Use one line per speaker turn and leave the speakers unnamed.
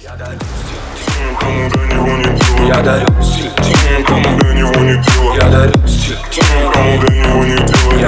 Тем, кому до него не дело.
Я дарю стиль
Тем, кому до него не дело.
Я дарю стиль
Тем, кому до него не дело.